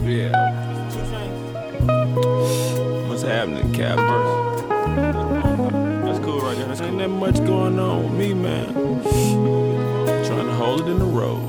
Yeah. What's happening, Cap? That's cool right there. That's ain't that much going on with me, man. Trying to hold it in the road.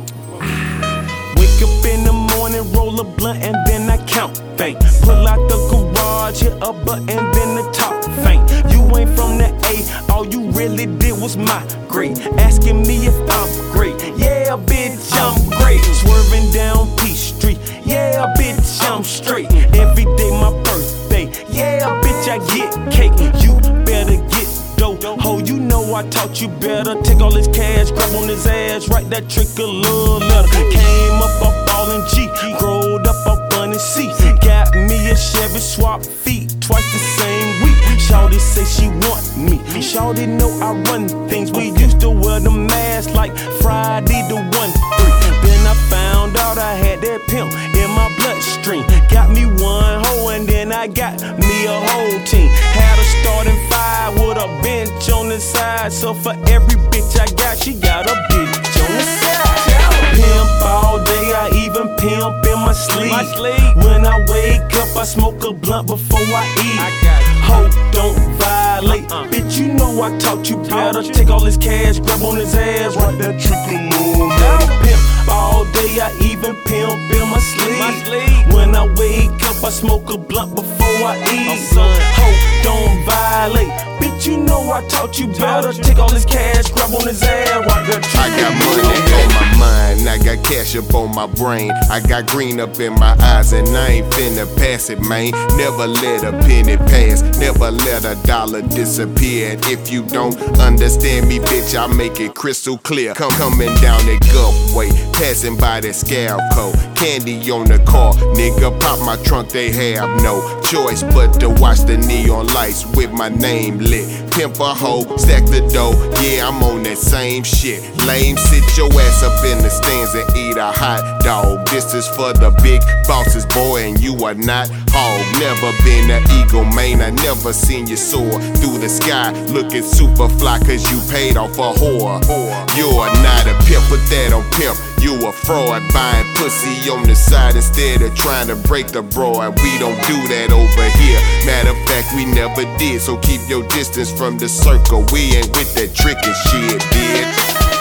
Wake up in the morning, roll a blunt, and then I count bank. Pull out the garage, hit a button, then the top faint. You ain't from the A, all you really did was migrate. Asking me if I'm great. Yeah, bitch, I'm great. Swerving down Peace Street. Yeah, bitch, I'm straight. Every day my birthday. Yeah, bitch, I get cake. You better get dope. Ho, you know I taught you better. Take all his cash, grab on his ass, write that trick a little letter. Came up ballin' G, growed up Bunny C. Got me a Chevy, swap feet twice the same week. Shawty say she want me. Shawty know I run things. We used to wear the mask like Friday the 1-3. Then I found out I had that pimp in my bloodstream. Got me one hoe and then I got me a whole team. Had a starting five with a bench on the side. So for every bitch I got, she got a bitch on the side. Pimp all day, I even pimp in my sleep. When I wake up, I smoke a blunt before I eat. Hope don't violate. Bitch, you know I taught you better. Take all his cash, grab on his ass, write that trick a little letter. Pimp all day, I even pimp in my sleep. When I wake up, I smoke a blunt before I eat. So hope don't violate. Bitch, you know I taught you better. Take all his cash, grab on his ass, write that trick. I got money on my mind, I got cash up on my brain. I got green up in my eyes and I ain't finna pass it, man. Never let a penny pass, never let a dollar disappear. And if you don't understand me, bitch, I make it crystal clear. Coming down that Gulf way, passing by that Scalco. Candy on the car, nigga pop my trunk, they have no choice but to watch the neon lights with my name lit. Pimp a hoe, stack the dough, yeah, I'm on that same shit. Lame, sit your ass up in the stands and eat a hot dog. This is for the big bosses, boy, and you are not hog. Never been an ego, man, I never seen you soar through the sky looking super fly, cause you paid off a whore. You are not a pimp, put that on pimp. You a fraud, buying pussy on the side instead of trying to break the broad. We don't do that over here. Matter of fact, we never did. So keep your distance from the circle. We ain't with that trickin' shit, bitch.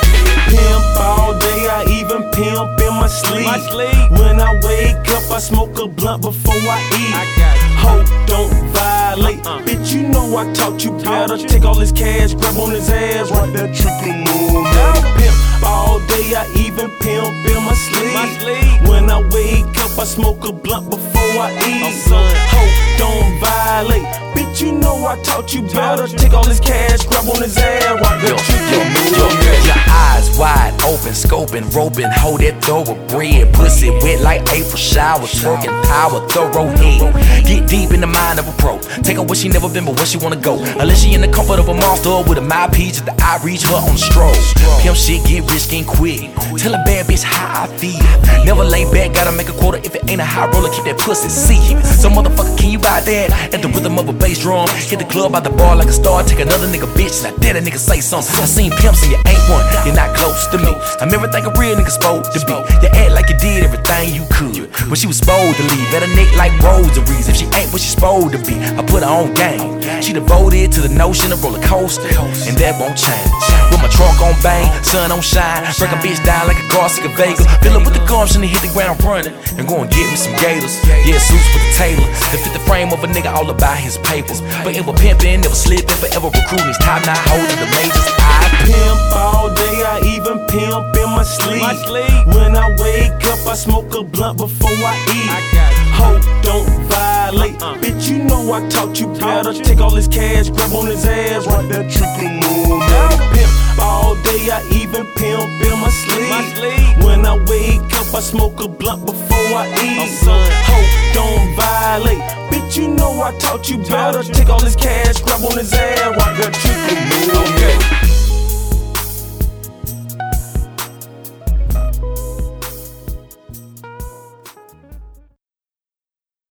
Pimp all day, I even pimp in my sleep. When I wake up, I smoke a blunt before I eat. Hope don't violate. Bitch, you know I taught you better. Take all his cash, grab on his ass, write that trick a little letter. Pimp all day, I even pimp in my sleep. When I wake up, I smoke a blunt before I eat. So hope don't violate. Bitch, you know I taught you better. Take all his cash, grab on his ass, write that trick a little letter. Your eyes wide open, scoping, roping, hold that thoroughbred. Pussy wet like April shower, twerking power, thorough head. Get deep in the mind of a pro. Take her where she never been, but where she wanna go. Unless she in the comfort of a monster with a mouthpiece at the eye reach her on the stroll. Pimp shit, get rich, get quick. Tell a bad bitch how I feel. Never lay back, gotta make a quarter if it ain't a high roller. Keep that pussy seat. So motherfucker, can you buy that? At the rhythm of a bass drum. Hit the club by the bar like a star. Take another nigga bitch, and I dare that nigga say something. I seen pimps and you ain't one. You're not close to me. I'm everything a real nigga supposed to be. You act like you did everything you could, but she was supposed to leave. At a neck like rosaries. If she ain't what she supposed to be, I put her on game. She devoted to the notion of roller coaster, and that won't change. With my trunk on bang, sun on shine, break a bitch down like a Garcia Vega. Fill up with the gumption and hit the ground running, and go and get me some gators. Yeah, suits with the tailor, that fit the frame of a nigga all about his papers. Forever pimping, never slipping, forever recruiting. He's top 9 holding the majors. I pimp all day, I even pimp in my sleep. When I wake up, I smoke a blunt before I eat. Hope don't violate. Bitch, you know I taught you better. Take all his cash, grab on his ass, write that trick a little letter. Pimp all day, I even pimp in my sleep. When I wake up, I smoke a blunt before I eat. So hope don't violate. Bitch, you know I taught you better. Take all his cash, grab on his ass, write that trick a little letter.